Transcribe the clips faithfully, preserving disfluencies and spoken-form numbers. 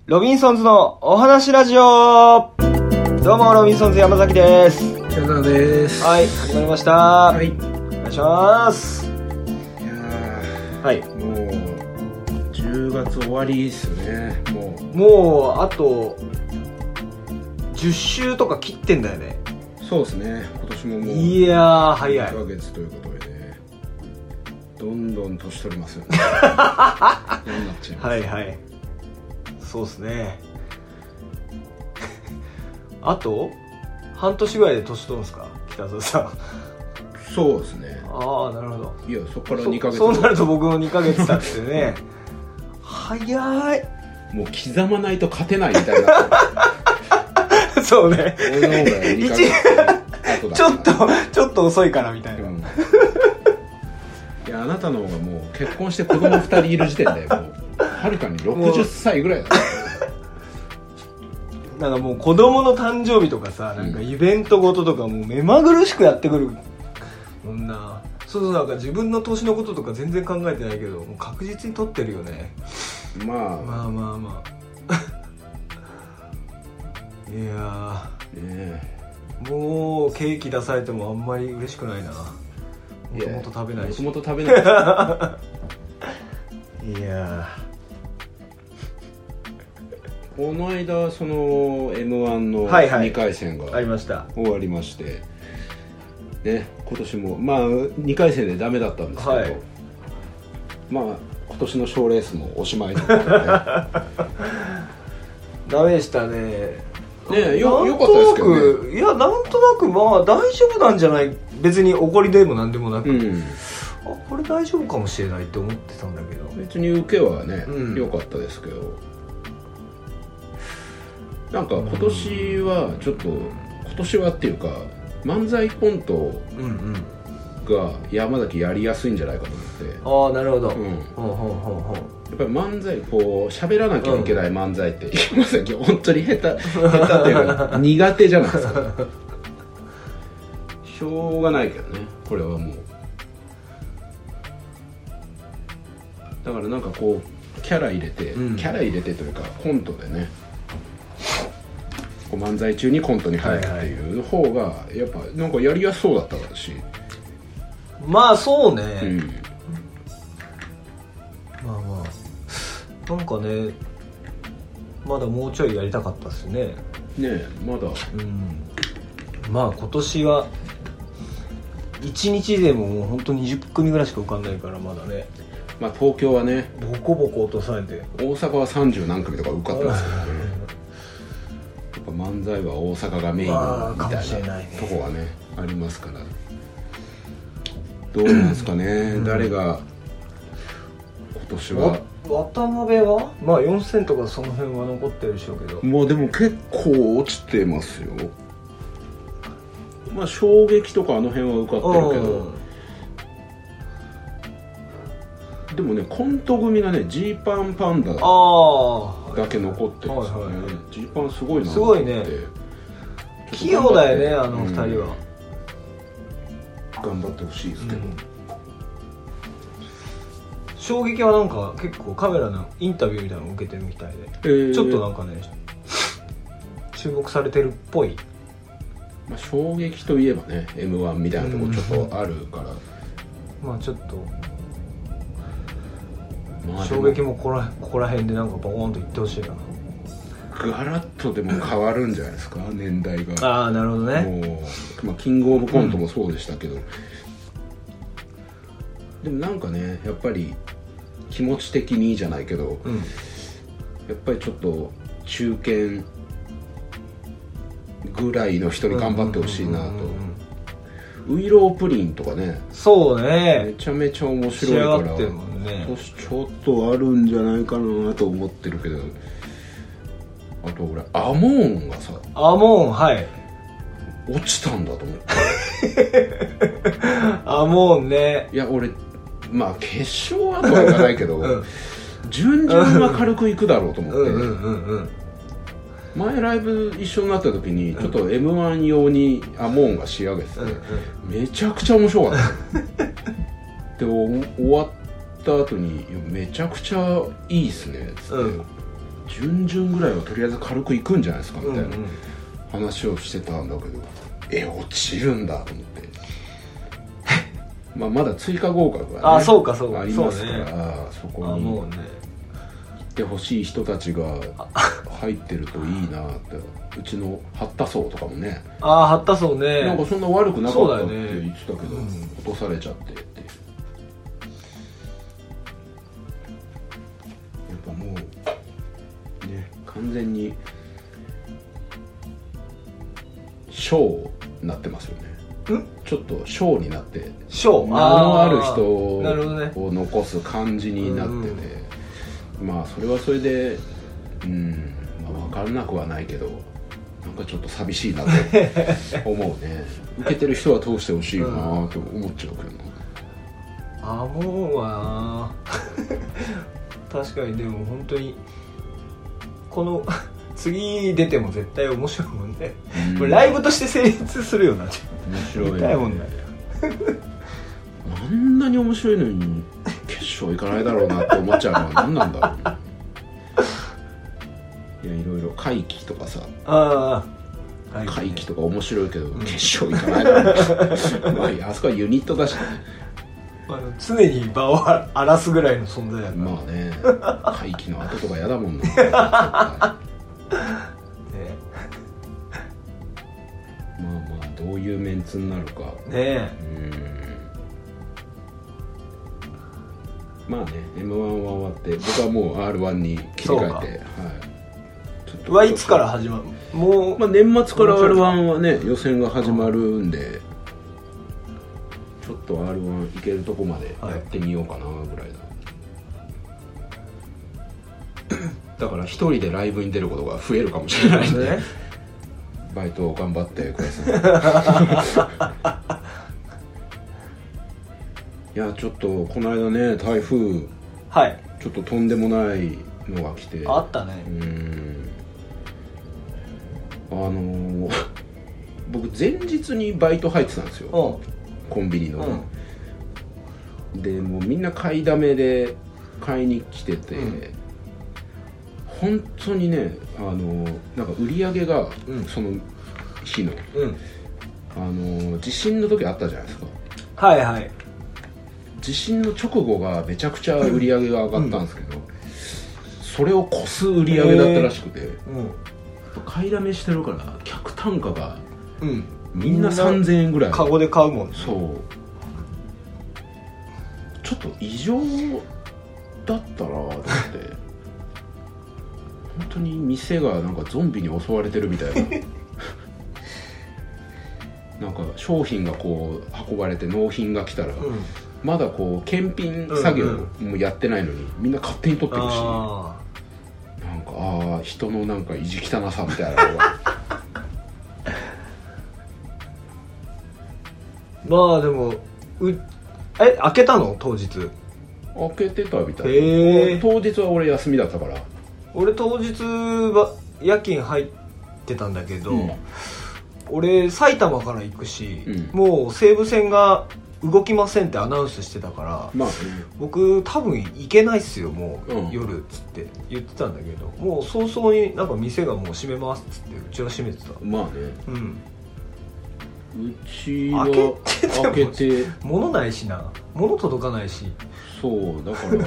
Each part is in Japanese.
ロビンソンズのお話ラジオ。どうもロビンソンズ山崎です。 北澤です。 はい、始まりました。 はい、 お願いします。 いやー、 はい、 もうじゅうがつ終わりですね。もうもうあとじゅっしゅうとか切ってんだよね。 そうですね。今年ももういやー早い。 いっかげつということでね、どんどん年取りますよね。どうなっちゃいます。 はいはい。そうですね。あと半年ぐらいで年取るんですか、北澤さん。 そうですね。 ああ、なるほど。 いや、そこからにかげつ。 そ, そうなると僕のにかげつ経ってね。早い。 もう刻まないと勝てないみたいな。 そうね。 俺の方がにかげつ後だ。 ちょっとちょっと遅いからみたいな。うん、いや、あなたの方がもう結婚して子供ふたりいる時点でもうはるかにろくじゅっさいぐらいだ。 なんかもう子供の誕生日とかさ、なんかイベントごととかもう目まぐるしくやってくるもんな。そうそう、なんか自分の年のこととか全然考えてないけど、もう確実に取ってるよね。 まあまあまあまあ。いやー、 ね、 もうケーキ出されてもあんまり嬉しくないな。もともと食べないし。 もともと食べないし。 いやー、この間その エムワン のにかい戦が終わりまして、はいはい、ね、今年もまあにかい戦でダメだったんですけど、はい、まあ今年の賞レースもおしまいだったので、ね、 ダメでしたね。 ね、よ, よかったですけどね。 いや、なんとなくまあ大丈夫なんじゃない、別に怒りでもなんでもなく、うん、あ、これ大丈夫かもしれないって思ってたんだけど、 別に受けはね、うん、良かったですけど、なんか今年はちょっと、今年はっていうか漫才コントが山崎やりやすいんじゃないかと思って。 ああ、なるほど、うん、 ほうほうほうほう。やっぱり漫才、こう喋らなきゃいけない漫才って、うん、山崎本当に下手下手っていうか苦手じゃないですか。しょうがないけどね、これはもう。だからなんかこうキャラ入れて、うん、キャラ入れてというかコントでね、こう漫才中にコントに入るっていう方がやっぱなんかやりやすそうだったからし。 まあそうね、うん、まあまあなんかね、まだもうちょいやりたかったですね。 ねえ、まだ、うん、 まあ今年はいちにちでももう本当ににじゅっくみぐらいしか受かんないからまだね。 まあ東京はねボコボコ落とされて、 大阪はさんじゅうなんくみとか受かってますけどね。やっぱ漫才は大阪がメインみたいなとこはねありますから、どうなんですかね、うん、誰が今年は。 渡辺はまあよんせんとかその辺は残ってるでしょうけど、 もうでも結構落ちてますよ。まあ衝撃とかあの辺は受かってるけど、でもねコント組がねジーパンパンダだけ残ってるんですよね。ジーパンすごいなと思って。すごいね、 器用だよねあのふたりは、 うん、頑張ってほしいですけど、うん、 衝撃はなんか結構カメラのインタビューみたいなのを受けてるみたいで、えー、ちょっとなんかね注目されてるっぽい。 まあ、衝撃といえばね エムワン みたいなとこちょっとあるから、 うん、まあちょっと、まあ、衝撃もここら、ここら辺でなんかボコーンといってほしいな。 ガラッとでも変わるんじゃないですか、年代が。 ああ、なるほどね。 もう、まあ、キングオブコントもそうでしたけど、うん、でもなんかねやっぱり気持ち的にじゃないけど、うん、やっぱりちょっと中堅ぐらいの人に頑張ってほしいなと。ウイロープリンとかね、 そうね、 めちゃめちゃ面白いから、ね、年ちょっとあるんじゃないかなと思ってるけど、あと俺アモーンがさ、 アモーン、はい、 落ちたんだと思って。 アモーンね。 いや俺まあ決勝はとは言わないけど、うん、準々は軽くいくだろうと思って、うんうんうんうん、前ライブ一緒になった時にちょっと エムワン 用にアモーンが仕上げてて、うんうん、めちゃくちゃ面白かったで終わった後にめちゃくちゃいいっすねっつって、うん、 準々ぐらいはとりあえず軽くいくんじゃないですかみたいなうんうん話をしてたんだけど、え落ちるんだと思ってまあまだ追加合格が、ね、 あそうかそうかありますから、 そうね、そこにあもうね行ってほしい人たちが入ってるといいなって。うちの八田荘とかもね、 ああ八田荘ね、 なんかそんな悪くなかったってそうだよね言ってたけど、うん、落とされちゃってっていう。やっぱもうね完全にショーになってますよね。んちょっとショーになってショー名のある人を残す感じになってて、ね、まあそれはそれでうんまあ分からなくはないけどなんかちょっと寂しいなと思うね受けてる人は通してほしいなと思っちゃうけどな、うん、 あもうは確かに。でも本当にこの次出ても絶対面白いもんね、うん、これライブとして成立するよな。面白い、ね、 見たいもんだよあんなに面白いのに決勝行かないだろうなって思っちゃうのは何なんだろうねいやいろいろ怪奇とかさああ怪奇とか面白いけど、うん、決勝行かないだろうなまあいやあそこはユニットだしねあの常に場を荒らすぐらいの存在だからまあね怪奇の後とかやだもんねねまあまあどういうメンツになるかねえうんまあね エムワン は終わって僕はもう アールワン に切り替えてはいはいつから始まるもう、 まあ、年末から アールワン はね予選が始まるんでちょっと アールワン いけるとこまでやってみようかなぐらいだ、はい、だから一人でライブに出ることが増えるかもしれないんで、ね、バイトを頑張ってくださいいやちょっとこの間ね台風、 はい、 ちょっととんでもないのが来てあったねうんあのー、僕前日にバイト入ってたんですよ、うん、コンビニの、うん、でもうみんな買いだめで買いに来てて、うん、本当にねあのー、なんか売り上げが、うん、その日の、うん、あのー、地震の時あったじゃないですかはいはい地震の直後がめちゃくちゃ売り上げが上がったんですけど、うん、それを超す売り上げだったらしくて、うん買いだめしてるから客単価がみんなさんぜんえんぐらいカゴで買うもんねそうちょっと異常だったなと思って本当に店がなんかゾンビに襲われてるみたいななんか商品がこう運ばれて納品が来たら、うん、まだこう検品作業もやってないのに、うんうん、みんな勝手に取ってるしなんかああ人のなんか意地汚さみたいなのがまあでもうえ開けたの当日開けてたみたいへ当日は俺休みだったから俺当日は夜勤入ってたんだけど、うん、俺埼玉から行くし、うん、もう西武線が動きませんってアナウンスしてたから、まあ、僕多分行けないっすよもう、うん、夜っつって言ってたんだけどもう早々になんか店がもう閉めますっつってうちは閉めてたまあねうんうちは開けて開けて物ないしな物届かないしそうだから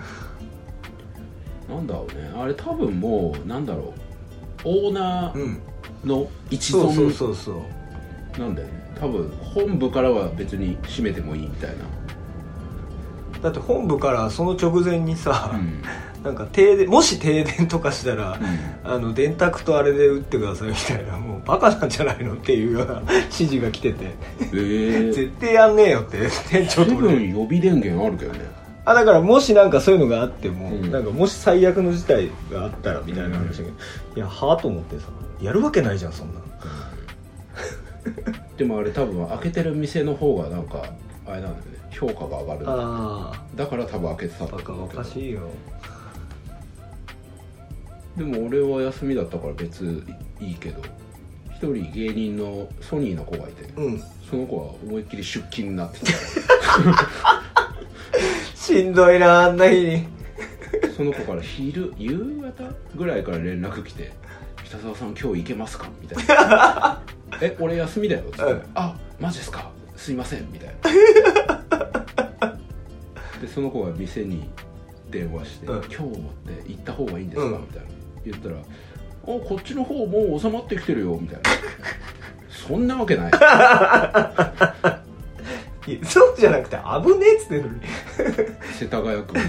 なんだろうねあれ多分もうなんだろうオーナーの一存、うん、そうそうそうそうなんだよね多分本部からは別に閉めてもいいみたいなだって本部からその直前にさ、うん、なんか停電もし停電とかしたら、うん、あの電卓とあれで打ってくださいみたいなもうバカなんじゃないのっていうような指示が来てて、えー、絶対やんねえよって店長と多分予備電源あるけどねあだからもしなんかそういうのがあっても、うん、なんかもし最悪の事態があったらみたいな話だけど、うん、いやはぁと思ってさやるわけないじゃんそんなの、 でもあれ多分開けてる店の方がなんかあれなんだよね評価が上がるあだから多分開けてたんだけどバカバカしいよでも俺は休みだったから別いいけど一人芸人のソニーの子がいて、うん、その子は思いっきり出勤になってたしんどいなあんな日にその子から昼夕方ぐらいから連絡来て「北澤さん今日行けますか?」みたいな「え俺休みだよ」っつって、うん、あマジですかすいません」みたいなでその子が店に電話して「うん、今日って行った方がいいんですか?」みたいな言ったら「おこっちの方もう収まってきてるよ」みたいなそんなわけないいやそうじゃなくて危ねえっつってんのに世田谷区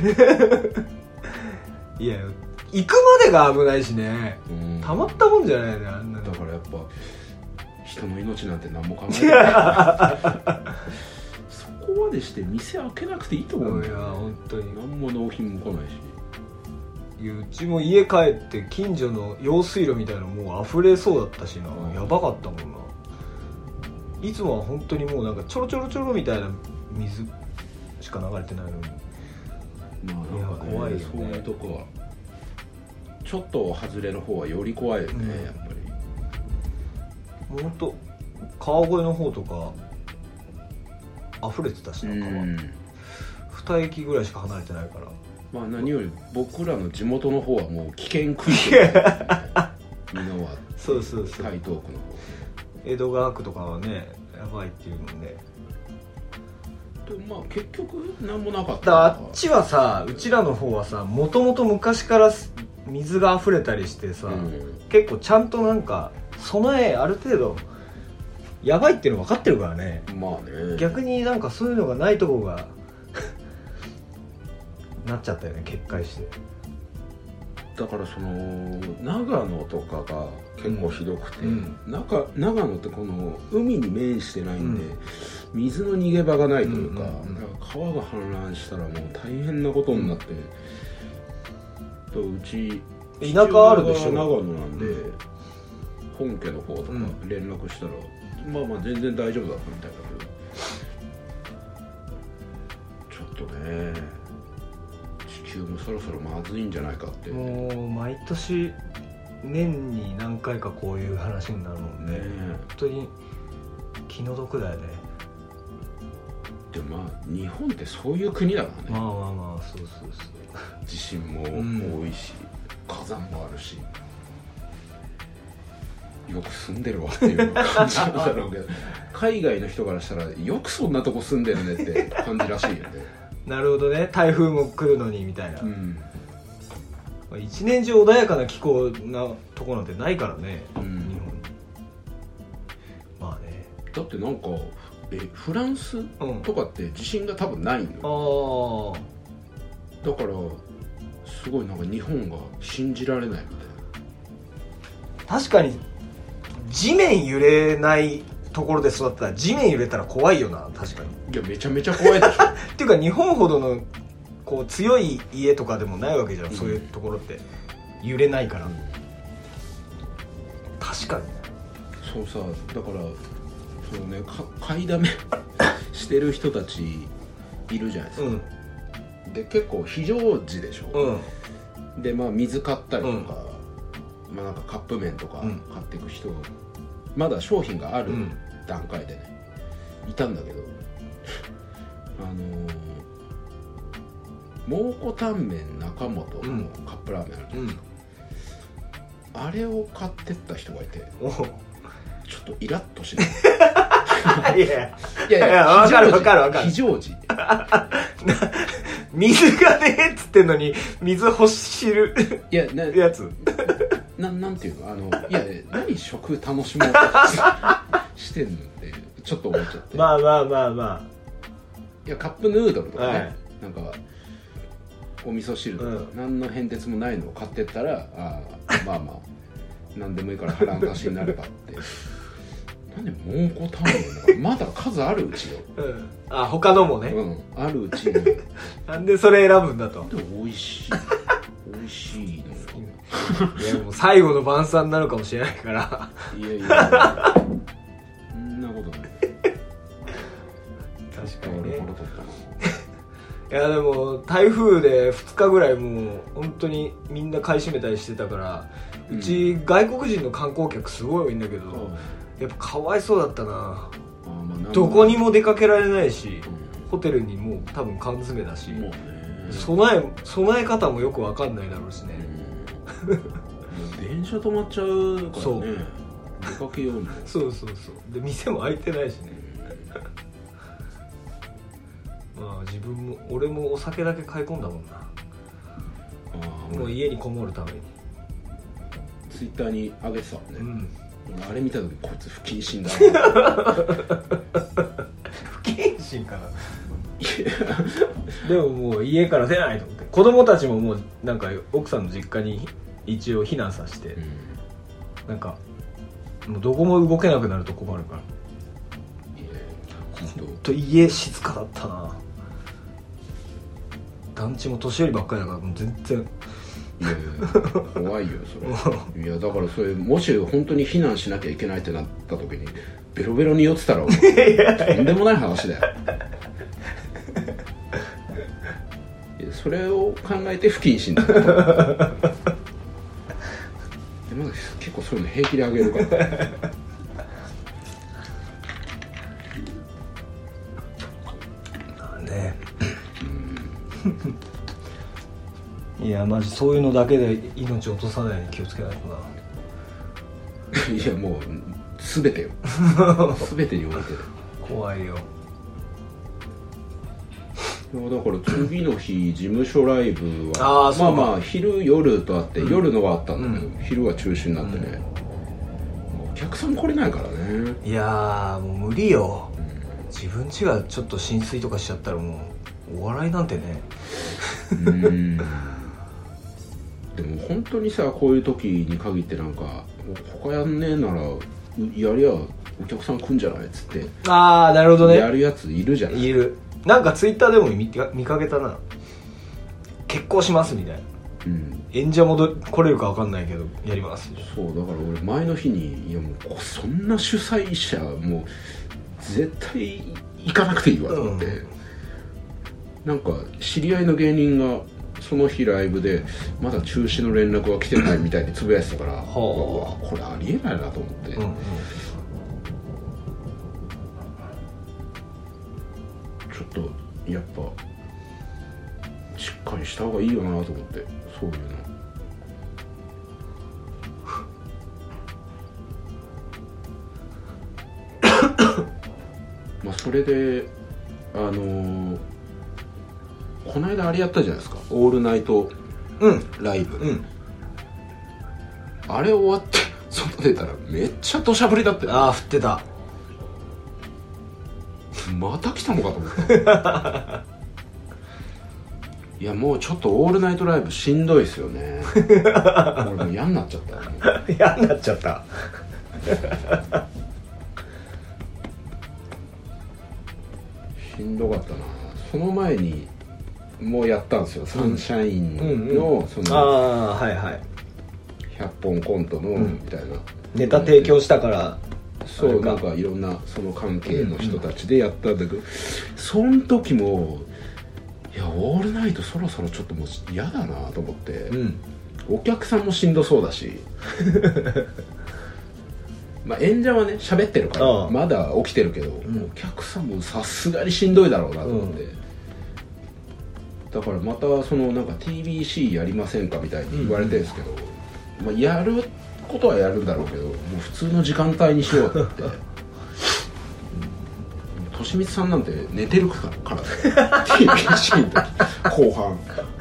いや行くまでが危ないしね、うん、たまったもんじゃないねあんなのだからやっぱ人の命なんて何も考えてないそこまでして店開けなくていいと思うんだよ、ね、いや本当に何も納品も来ないしいやうちも家帰って近所の用水路みたいなのもう溢れそうだったしな、うん、やばかったもんないつもは本当にもうなんかちょろちょろちょろみたいな水しか流れてないのにまあなんかね怖いよねそういうとこはちょっと外れの方はより怖いよね、うん、やっぱりほんと川越の方とか溢れてたしな川、うん、に駅ぐらいしか離れてないからまあ何より僕らの地元の方はもう危険区域だよね箕輪そうそうそう台東区の方江戸川区とかはねやばいっていうもんでまあ結局何もなかっただあっちはさうちらの方はさもともと昔から水が溢れたりしてさ、うん、結構ちゃんとなんか備えある程度やばいっていうの分かってるからねまあね逆になんかそういうのがないとこがなっちゃったよね決壊してだからその長野とかが結構ひどくて、うん、長, 長野ってこの海に面してないんで、うん、水の逃げ場がないというか、うんうんうん、だから川が氾濫したらもう大変なことになって、うん、とうち田舎あるでしょ長野なんで、うん、本家の方とか連絡したら、うん、まあまあ全然大丈夫だったみたいだけどちょっとね地球もそろそろまずいんじゃないかってもう毎年年に何回かこういう話になるもんね、ね本当に気の毒だよねでもまあ日本ってそういう国だからねまあまあまあそうそうそう地震も多いし、うん、火山もあるしよく住んでるわっていう感じなんだろうけど海外の人からしたらよくそんなとこ住んでるねって感じらしいよねなるほどね台風も来るのにみたいな、うん、一年中穏やかな気候なとこなんてないからね、うん、日本まあねだってなんかえフランスとかって地震が多分ないの、うん、だからすごいなんか日本が信じられないみたいな確かに地面揺れないところで育ったら地面揺れたら怖いよな確かにいやめちゃめちゃ怖いでしょっていうか日本ほどのこう強い家とかでもないわけじゃん、うん、そういうところって揺れないから、うん、確かにそうさだからそうね買いだめしてる人たちいるじゃないですか、うん、で結構非常時でしょ、うん、でまあ水買ったりとか、うん、まあなんかカップ麺とか買っていく人、うん、まだ商品がある段階でね、いたんだけどあの蒙古タンメン中本のカップラーメンあるじゃないですか、うん、あれを買ってった人がいてちょっとイラッとしないいやいやいや分かる分かる分かる非常時水がねえっつってんのに水欲しるいやなやつな, なんていうのあのいや何食楽しもうとしてんのってちょっと思っちゃってまあまあまあまあいやカップヌードルとかね、はい、なんかお味噌汁とか、うん、何の変哲もないのを買ってったらあまあまあ何でもいいから腹の足しになればってなんで蒙古タンメンまだ数あるうちよ、 うん、あ他のもね、 うん、あるうちになんでそれ選ぶんだとで美味しい美味しいのいやもう最後の晩餐なのかもしれないからいやいやそんなことない確かにねいやでも台風でふつかぐらいもう本当にみんな買い占めたりしてたからうち、うん、外国人の観光客すごい多いんだけど、うん、やっぱかわいそうだったな、あ、まあ、どこにも出かけられないし、うん、ホテルにもう多分缶詰だし、もうね、 備え備え方もよく分かんないだろうしね、 うん、電車止まっちゃうからね、出かけようにもそうそうそうで店も開いてないしねまあ自分も俺もお酒だけ買い込んだもんな。あもう家にこもるためにツイッターに上げてたもんね、うん、あれ見た時こいつ不謹慎だ不謹慎かなでももう家から出ないと思って、子供たちももうなんか奥さんの実家に一応避難させて、うん、なんかもうどこも動けなくなると困るから。ほんと家静かだったな。団地も年寄りばっかりだからもう全然いやいや怖いよそれいやだからそれもし本当に避難しなきゃいけないってなった時にベロベロに酔ってたらとんでもない話だよいやそれを考えて不謹慎だったでまだ結構そういうの平気であげるからねいやマジそういうのだけで命を落とさないように気をつけないとな。 いやもう全てよ全てにおいて怖いよ。 いやだから次の日事務所ライブはあまあまあ昼夜とあって、うん、夜のはあったんだけど、うん、昼は中止になってね、うん、お客さん来れないからね。 いやもう無理よ、うん、自分家がちょっと浸水とかしちゃったらもうお笑いなんてねうんでも本当にさこういう時に限ってなんか他やんねえならやりゃお客さん来んじゃないっつってああなるほどねやるやついるじゃない。 いる。なんかツイッターでも 見, 見かけたな。結婚しますみたいな、うん、演者も来れるか分かんないけどやりますみたいな。 そうだから俺前の日にいやもうそんな主催者もう絶対行かなくていいわと思って、うん、なんか知り合いの芸人がその日ライブでまだ中止の連絡は来てないみたいにつぶやいてたからはあこれありえないなと思って、うんうん、ちょっとやっぱしっかりした方がいいよなと思ってそういうのまあそれであのーこの間あれやったじゃないですかオールナイトライブ、うんうん、あれ終わって外出たらめっちゃ土砂降りだったよ。 ああ降ってた。 また来たのかと思ったいやもうちょっとオールナイトライブしんどいですよね俺もう嫌になっちゃった嫌になっちゃったしんどかったな。その前にもうやったんですよ、サンシャインのそのひゃっぽんコントのみたいなネタ提供したから、 そうなんかいろんなその関係の人たちでやったんだけど、その時もいやオールナイトそろそろちょっともう嫌だなと思って、お客さんもしんどそうだしまあ演者はね喋ってるからまだ起きてるけど、お客さんもさすがにしんどいだろうなと思って、だからまたそのなんか ティービーシー やりませんかみたいに言われてるんですけど、うん、まあ、やることはやるんだろうけどもう普通の時間帯にしようって言ってとしみつさんなんて寝てるからねティービーシー の時後半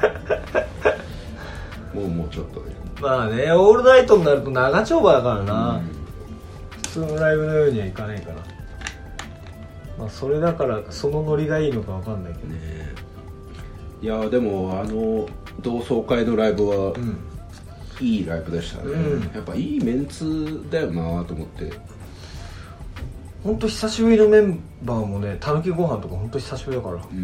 もうもうちょっとねまあねオールナイトになると長丁場だからな、うん、普通のライブのようにはいかないから、まあ、それだからそのノリがいいのかわかんないけどね。 いやでもあの同窓会のライブは、うん、いいライブでしたね、うん、やっぱいいメンツだよなと思って。 ほんと久しぶりのメンバーもねたぬきご飯とかほんと久しぶりだから、うん、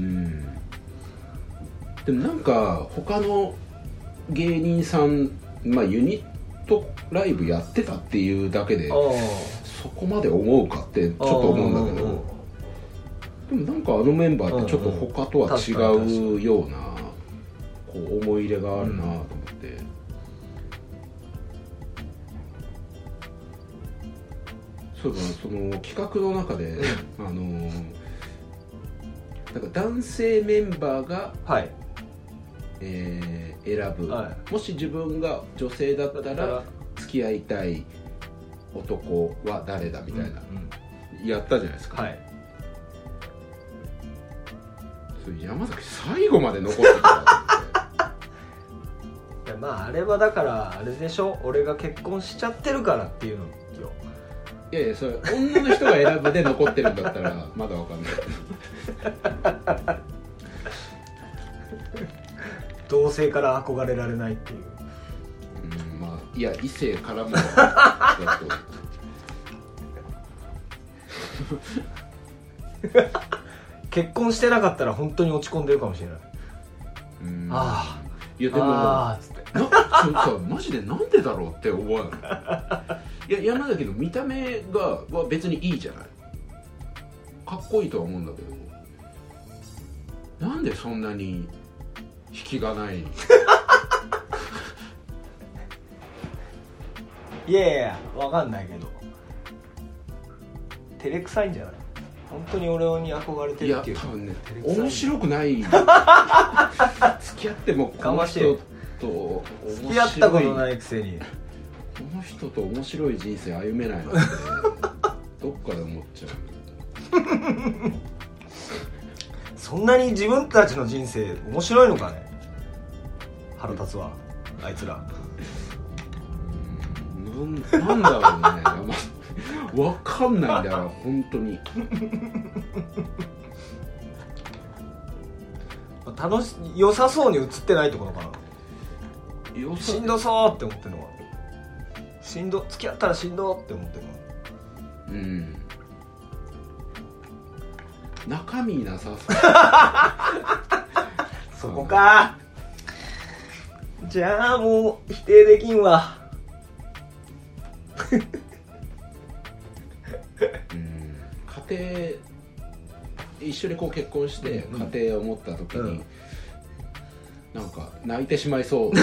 でもなんか他の芸人さん、まあ、ユニットライブやってたっていうだけでそこまで思うかってちょっと思うんだけど、でもなんかあのメンバーってちょっと他とは違うようなこう思い入れがあるなと思って、うん、そういえばその企画の中であのなんか男性メンバーがえー、選ぶ、 はもし自分が女性だったら付き合いたい男は誰だみたいな、うんうん、やったじゃないですか。はい。それ山崎最後まで残ってたいやまああれはだからあれでしょ、俺が結婚しちゃってるからっていうのよ。 いやいや、それ女の人が選ぶで残ってるんだったらまだわかんない同性から憧れられないっていう。 うん、まあいや異性からもだと結婚してなかったら本当に落ち込んでるかもしれない。うん、ああ、 いやでもあつってなさマジでなんでだろうって思わないいや山崎の見た目がは別にいいじゃない、かっこいいとは思うんだけど、なんでそんなに引きがないいやいやわかんないけど照れくさいんじゃない、本当に俺に憧れてるっていう。いや多分ね面白くない付き合ってもこの人と付き合ったことないくせにこの人と面白い人生歩めないのってどっかで思っちゃうそんなに自分たちの人生面白いのかね。腹立つわあいつら。 うん な, なんだろうねわかんないんだよ本当に楽し良さそうに映ってないってことかな。しんどそうって思ってるのはしんど、付き合ったらしんどって思ってるのはうん中身なさそうそこか。じゃあもう否定できんわうん家庭一緒にこう結婚して家庭を持った時に、うんうん、なんか泣いてしまいそう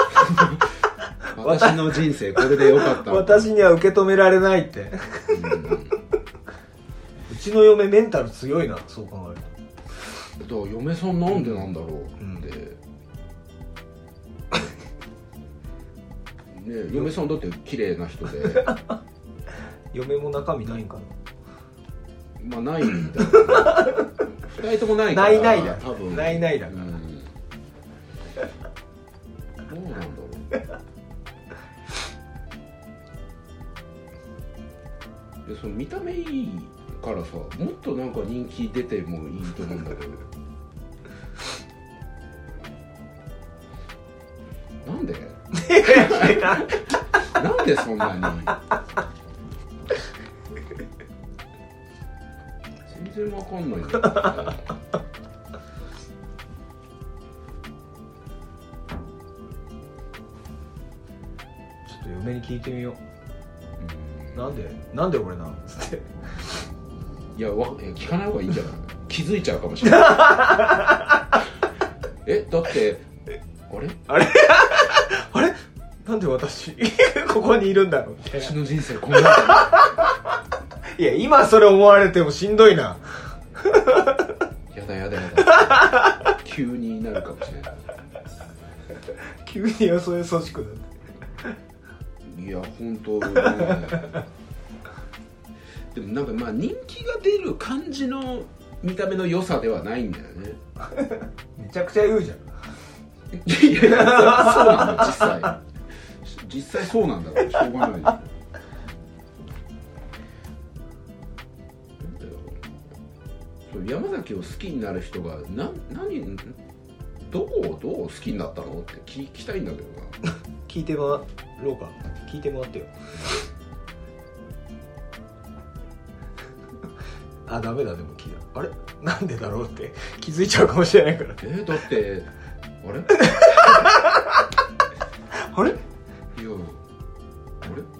私の人生これでよかった私には受け止められないって、うん、うちの嫁メンタル強いな、そう考えると。だから嫁さんなんでなんだろうって、うんね、嫁さんだって綺麗な人で嫁も中身ないんかな。まあないんだふたりともないからないないだ多分ないないだから、うん、 どうなんだろうでその見た目いいからさ、もっとなんか人気出てもいいと思うんだけどなんでなんでそんなに全然わかんないんだよ、ね、ちょっと嫁に聞いてみよう。うんなんでなんで俺なのつっていやわ聞かない方がいいんじゃない気づいちゃうかもしれないえだってあれあれあれなんで私ここにいるんだろうみたいな。 私の人生こんなんだいや今それ思われてもしんどいなやだやだやだ急になるかもしれない急によそよそしくなっていや本当ねでもなんかまあ人気が出る感じの見た目の良さではないんだよねめちゃくちゃ言うじゃんいやいやそうなんだ実際実際そうなんだからしょうがない山崎を好きになる人がな何どこをどう好きになったのって聞きたいんだけどな聞いてもらろうか聞いてもらってよあダメだでも聞いたあれなんでだろうって気づいちゃうかもしれないからえー、だってあれあれいやあれ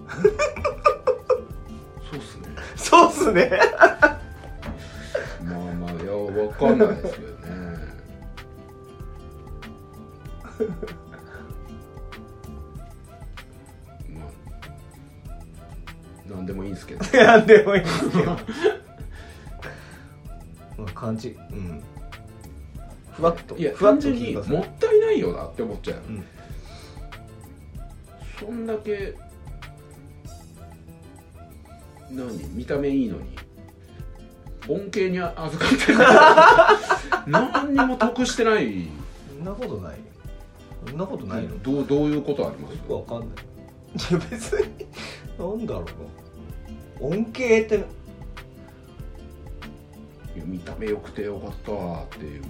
そうっすねそうっすねまあまあいやわかんないですよねまあなんでもいいんですけどなんでもいいんですけどまあ感じうんふわっといやふわっ単純にと聞いてくださいもったいないよなって思っちゃう、 うん、 そんだけ何見た目いいのに恩恵に預かってる何にも得してない。 そんなことないよ。そんなことないの。 どうどういうことあります？ よくわかんない。いや別になんだろうな、恩恵って見た目良くてよかったわっていう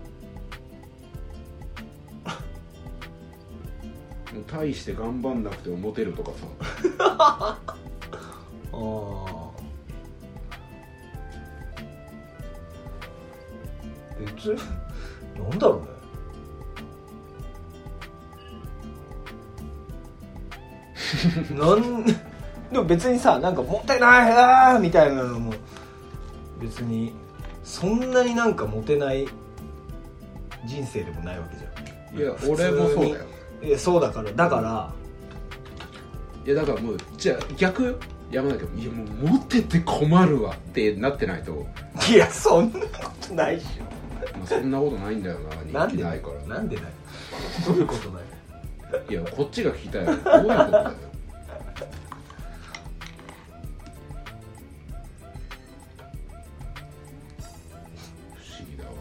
さもう大して頑張んなくてもモテるとかさああ別になんだろうねなんでも別にさ、なんかモテないあーみたいなのも別にそんなになんかモテない人生でもないわけじゃん。 いや俺もそうだよ。 いやそうだからだから、 いやだからもうじゃあ逆よ山田君、いやもうモテて困るわってなってないと。 いやそんなことないしょ。 まあ、そんなことないんだよな。人気ないからなんでないどういうことない。 いやこっちが聞きたいよ。どういうことだよ。不思議だ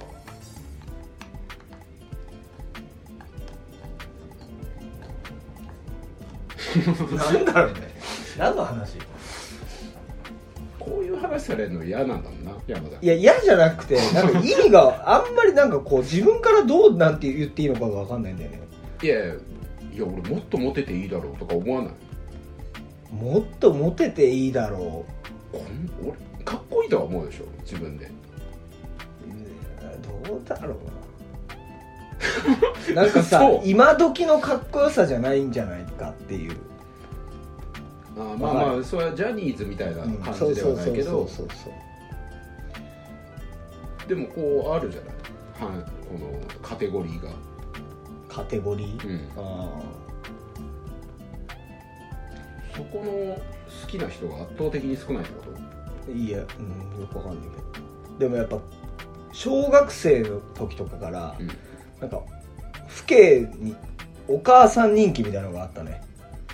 わ。 なんだろうね。何の話？ こういう話されるの嫌なんだもんな山田。 いや嫌じゃなくて、なんか意味があんまりなんかこう自分からどうなんて言っていいのかが分かんないんだよね。 いやいやいや俺もっとモテていいだろうとか思わない。 もっとモテていいだろう。こん俺かっこいいとは思うでしょ自分で。 どうだろうな。なんかさ今時のかっこよさじゃないんじゃないかっていう。 あまあまあそれはジャニーズみたいな感じではないけど、でもこうあるじゃない、はこのカテゴリーが。 カテゴリー、うん、あそこの好きな人が圧倒的に少ないってこと？ いや、うん、よくわかんないけど、でもやっぱ小学生の時とかから、うん、なんか父兄にお母さん人気みたいなのがあったね。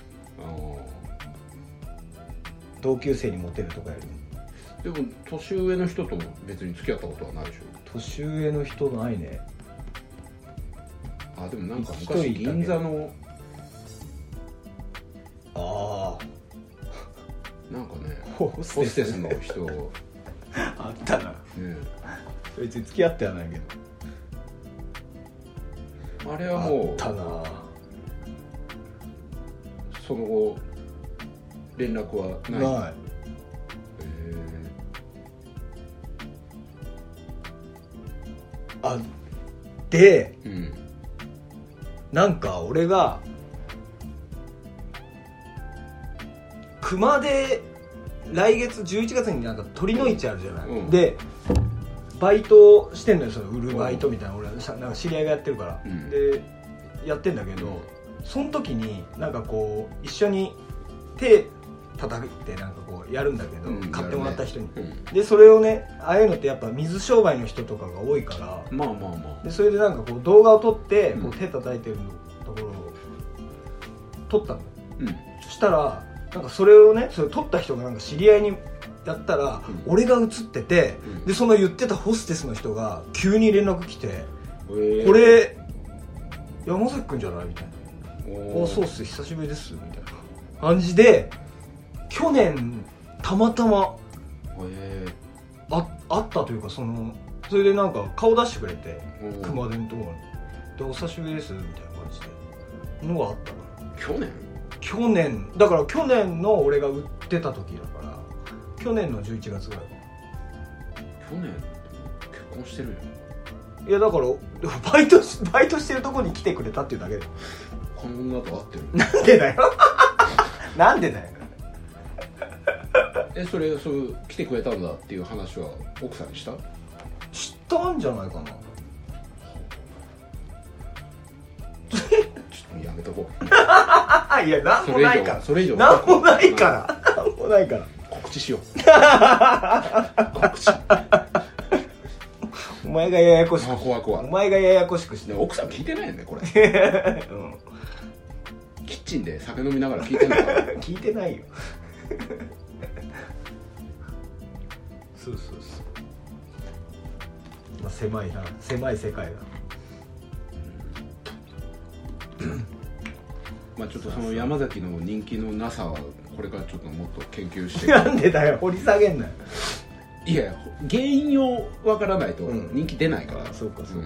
同級生にモテるとかよりも。でも年上の人とも別に付き合ったことはないでしょ。 年上の人ないね。 あでもなんか昔銀座のああなんかねホステスの人あったな、ね、別に付き合ってはないけどあれはもうあったな。 その後連絡はない。ない。えー、あで、 うん、 なんか俺が熊で来月じゅういちがつになんか鳥の市あるじゃない、うん、でバイトしてんのよ、その売るバイトみたいな、俺なんか知り合いがやってるから、うん、でやってんだけど、うん、その時になんかこう一緒に手叩いてなんかこうやるんだけど、うん、買ってもらった人に、ねうん、でそれをね、ああいうのってやっぱ水商売の人とかが多いから、 まあまあまあ、 でそれでなんかこう動画を撮ってこう手叩いてるところを撮ったの、うん、そしたらなんかそれをね、それ撮った人がなんか知り合いにやったら、うん、俺が映ってて、うん、でその言ってたホステスの人が急に連絡来て、えー、これ山崎くんじゃないみたいな、あそうっす久しぶりですみたいな感じで去年たまたま、えー、あ, あったというか、そのそれでなんか顔出してくれて、熊手のところにでお久しぶりですみたいな感じでのがあったな。 去年去年だから去年の俺が売ってた時だから去年のじゅういちがつぐらいかな。去年結婚してるよ。 いやだからバイトバイトしてるとこに来てくれたっていうだけで。 こんなと合ってる。 なんでだよなんでだよえそれそう来てくれたんだっていう話は奥さんにした？ 知ったんじゃないかな。 ちょっとやめとこういやなんもないからそれ以上なんもないからなんもないから告知しよう告知お前がややこしくあ怖い怖いお前がややこしくして奥さん聞いてないよねこれ、うん、キッチンで酒飲みながら聞いてんのかな聞いてないよそうそうそう、まあ、狭いな狭い世界だまあちょっとその山崎の人気のなさはこれからちょっともっと研究してなんでだよ掘り下げんなよいや原因をわからないと人気出ないから、 うん、そうかそうか、うん、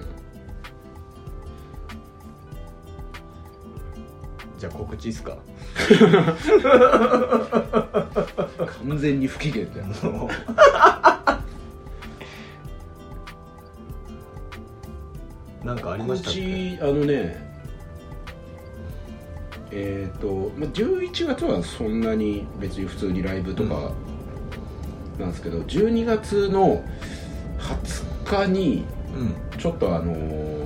じゃあ告知っすか完全に不機嫌だよなんかありましたっけ？ 告知あのねえーとまあ、じゅういちがつはそんなに別に普通にライブとかなんですけど、うん、じゅうにがつのはつかにちょっとあのー、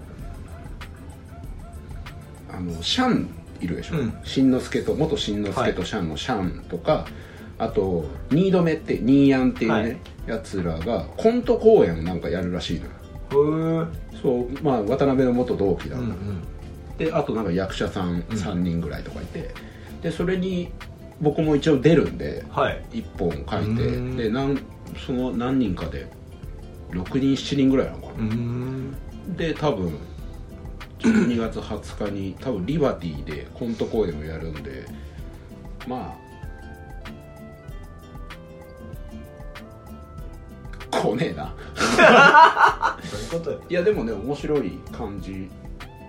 あのシャンいるでしょ、うん、しんのすけと元しんのすけとシャンのシャンとか、はい、あとニードメってニーヤンっていうね、はい、やつらがコント公演なんかやるらしいのよ。へー。そうまあ渡辺の元同期だから、うんうん、であとなんか役者さんさんにんぐらいとかいて、うん、でそれに僕も一応出るんで、はい、いっぽん書いてでなんその何人かでろくにんしちにんぐらいなのかな。うんで多分じゅうにがつはつかに多分リバティでコント公演をやるんでまあ来ねえなそういうことよ。 いやでもね面白い感じに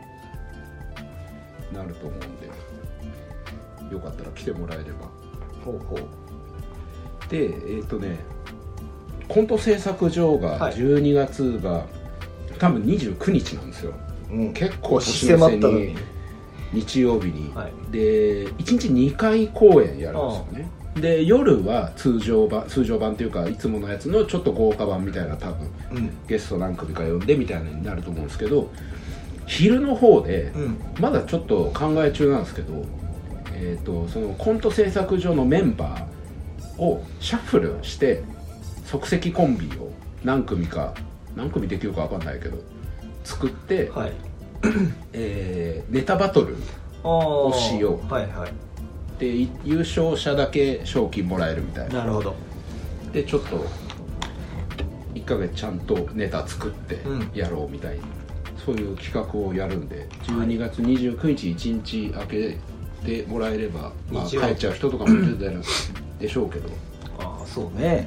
なると思うんでよかったら来てもらえれば。 ほうほう。 でえっ、ー、とねコント制作所がじゅうにがつが、はい、多分にじゅうくにちなんですよ、うん、結構年の瀬に日曜日に、はい、でいちにちにかい公演やるんですよね。で夜は通常版通常版っていうかいつものやつのちょっと豪華版みたいな多分、うん、ゲスト何組か呼んでみたいなになると思うんですけど昼の方で、うん、まだちょっと考え中なんですけど、えーと、そのコント制作所のメンバーをシャッフルして即席コンビを何組か何組できるか分かんないけど作って、はいえー、ネタバトルをしよう、はいはい、で優勝者だけ賞金もらえるみたいな。 なるほど。 でちょっといっかげつちゃんとネタ作ってやろうみたいな、うん、そういう企画をやるんでじゅうにがつにじゅうくにちいちにち空けてもらえれば、まあ、帰っちゃう人とかもいるでしょうけどああそうね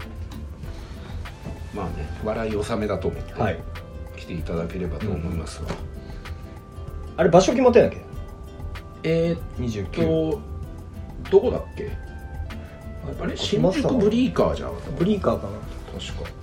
まあね笑い納めだと思って、はい、来ていただければと思いますが、うん、 あれ場所決まってんだっけ？ えー、にじゅうきゅうどこだっけ？あれ新宿ブリーカーじゃん。 ブリーカーかな確か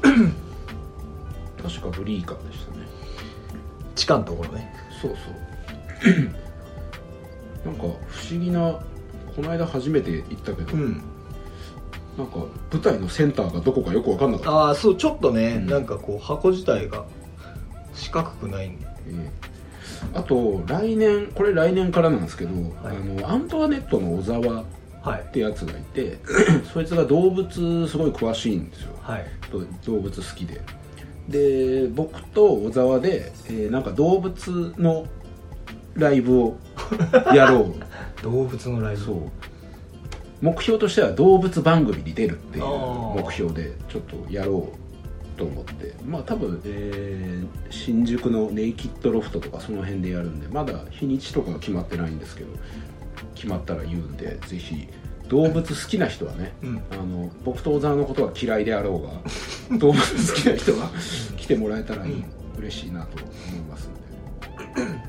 確かブリーカーでしたね。 地下のところね。 そうそうなんか不思議なこの間初めて行ったけど、うん、なんか舞台のセンターがどこかよく分かんなかった。 ああそうちょっとね、うん、なんかこう箱自体が四角くないんで、えー、あと来年これ来年からなんですけど、はい、あのアントワネットの小沢ってやつがいて、はい、そいつが動物すごい詳しいんですよ、はい、動物好きでで僕と小沢で、えー、なんか動物のライブをやろう動物のライブそう目標としては動物番組に出るっていう目標でちょっとやろうと思ってまあ多分、えー、新宿のネイキッドロフトとかその辺でやるんでまだ日にちとかは決まってないんですけど決まったら言うんでぜひ動物好きな人はね、うん、あの僕と小沢のことは嫌いであろうが動物好きな人は来てもらえたらいい、うん、嬉しいなと思いますんで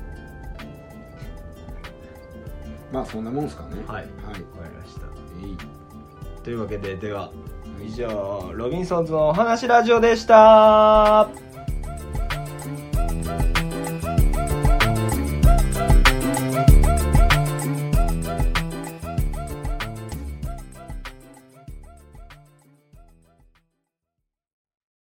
まあそんなもんですかね。 はい、はい、わかりました。えいというわけででは以上ロビンソンズのお話ラジオでした。